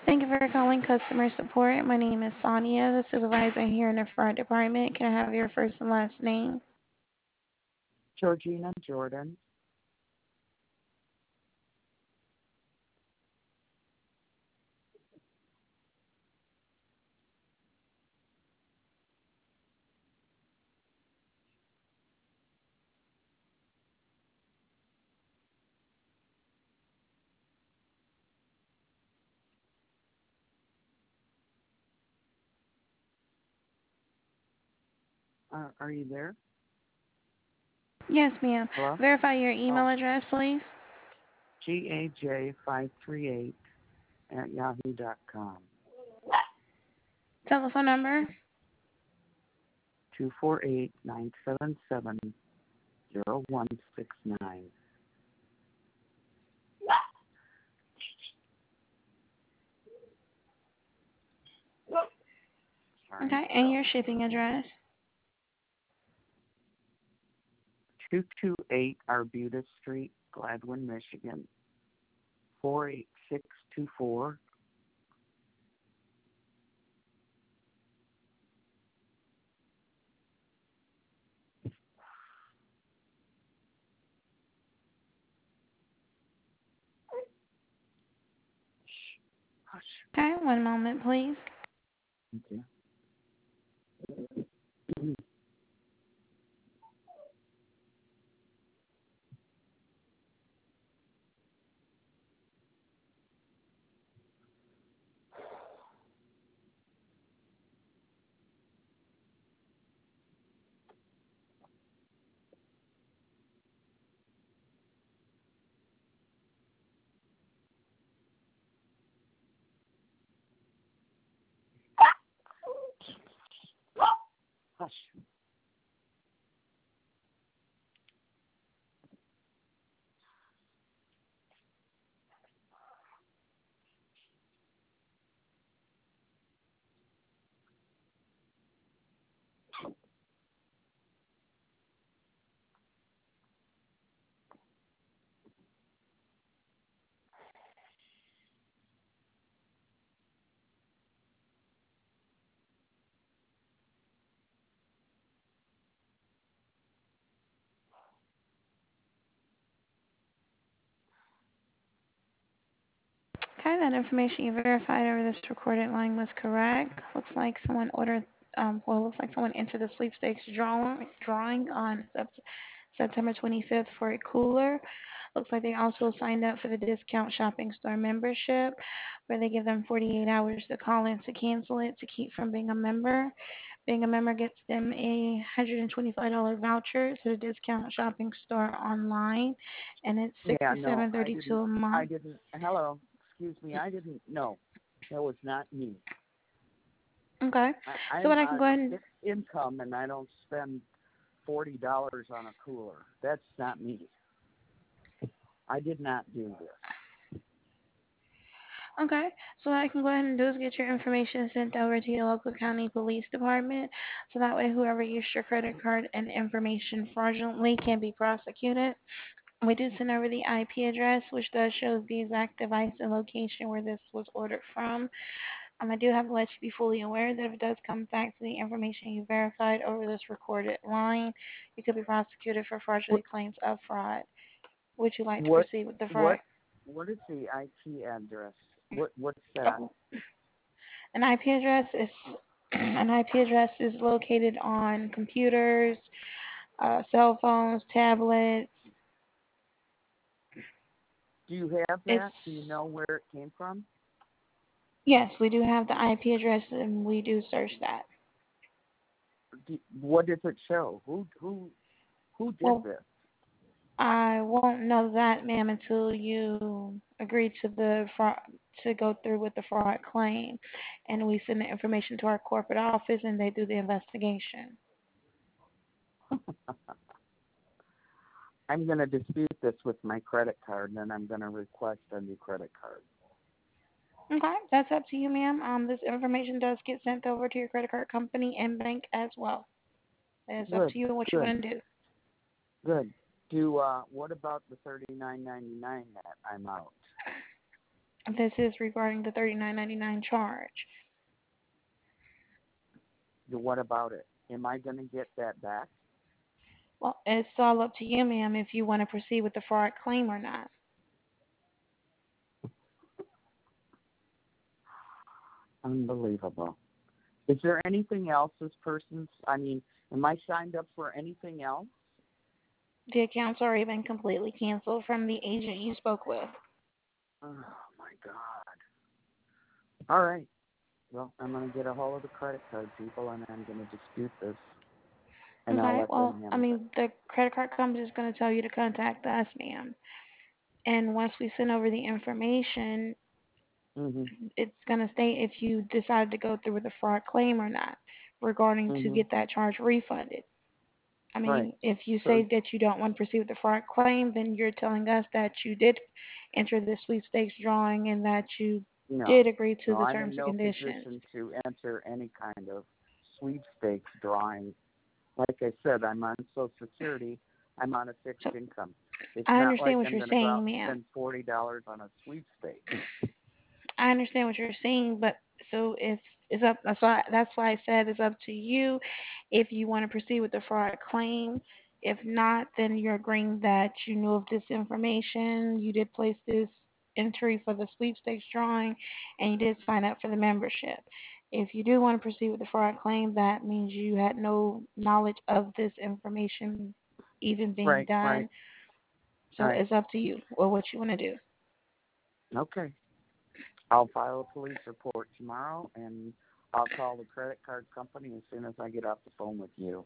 Thank you for calling customer support. My name is Sonia, the supervisor here in the fraud department. Can I have your first and last name? Georgina Jordan. Are you there? Yes, ma'am. Hello? Verify your email Oh, address, please. GAJ538 @yahoo.com. Telephone number. 248-977-0169. Sorry. Okay, and your shipping address. 228 Arbutus Street, Gladwin, Michigan. 48624. Hush. Okay, one moment, please. Okay. Hush. Okay, that information you verified over this recorded line was correct. Looks like someone ordered, looks like someone entered the sweepstakes drawing on September 25th for a cooler. Looks like they also signed up for the discount shopping store membership, where they give them 48 hours to call in to cancel it to keep from being a member. Being a member gets them a $125 voucher to the discount shopping store online, and it's Yeah, no, I 67.32 didn't. a I month. didn't. Hello. Excuse me. I didn't. No, that was not me. Okay. So I'm what I can go on ahead and fixed income and I don't spend $40 on a cooler. That's not me. I did not do this. okay. So what I can go ahead and do is get your information sent over to your local county police department, so that way whoever used your credit card and information fraudulently can be prosecuted. We do send over the IP address, which does show the exact device and location where this was ordered from. I do have to let you be fully aware that if it does come back to the information you verified over this recorded line, you could be prosecuted for What fraudulent claims of fraud. Would you like to what proceed with the fraud? what what is the IP address? What's that? Oh, an IP address is an IP address is located on computers, cell phones, tablets. Do you have It's that? Do you know where it came from? yes, we do have the IP address and we do search that. What does it show? Who did Well, this? I won't know that, ma'am, until you agree to the fraud to go through with the fraud claim, and we send the information to our corporate office, and they do the investigation. I'm going to dispute this with my credit card, and then I'm going to request a new credit card. Okay, that's up to you, ma'am. This information does get sent over to your credit card company and bank as well. It's up Good, to you what you good, want to do. good. What about the $39.99 that I'm out? This is regarding the $39.99 charge. What about it? Am I going to get that back? Well, it's all up to you, ma'am, if you want to proceed with the fraud claim or not. Unbelievable. Is there anything else this person's, am I signed up for anything else? The account's already been completely canceled from the agent you spoke with. Oh, my God. All right. Well, I'm going to get a hold of the credit card people, and I'm going to dispute this, and I'll Okay, let well, them handle it. the credit card company is going to tell you to contact us, ma'am. And once we send over the information, Mm-hmm. it's going to state if you decide to go through with a fraud claim or not regarding to Mm-hmm. get that charge refunded. I Right. mean, if you So, say that you don't want to proceed with the fraud claim, then you're telling us that you did enter the sweepstakes drawing and that you no. did agree to No, the I'm terms in and no conditions. position to enter any kind of sweepstakes drawing. Like I said, I'm on Social Security. I'm on a fixed So income. It's I not understand like what I'm you're going to go saying, out and ma'am. spend $40 on a sweepstakes. I understand what you're saying, but so if it's up, that's why I said it's up to you if you want to proceed with the fraud claim. If not, then you're agreeing that you knew of this information, you did place this entry for the sweepstakes drawing, and you did sign up for the membership. If you do want to proceed with the fraud claim, that means you had no knowledge of this information even being Right, done. right, So right. it's up to you or what you want to do. Okay. I'll file a police report tomorrow, and I'll call the credit card company as soon as I get off the phone with you.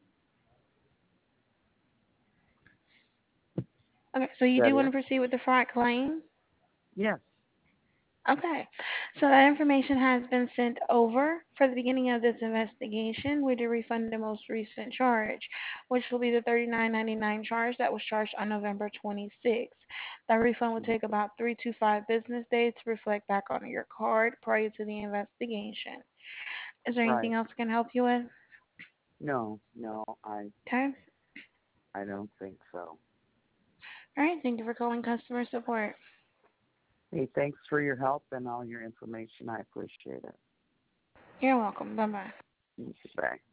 Okay, so Is you that do want to it? proceed with the fraud claim? Yes. Okay, so that information has been sent over for the beginning of this investigation. We do refund the most recent charge, which will be the $39.99 charge that was charged on November 26th. That refund will take about 3 to 5 business days to reflect back on your card prior to the investigation. Is there anything Right. else I can help you with? No, no, Okay. I don't think so. All right. Thank you for calling customer support. Hey, thanks for your help and all your information. I appreciate it. You're welcome. Bye bye. Bye.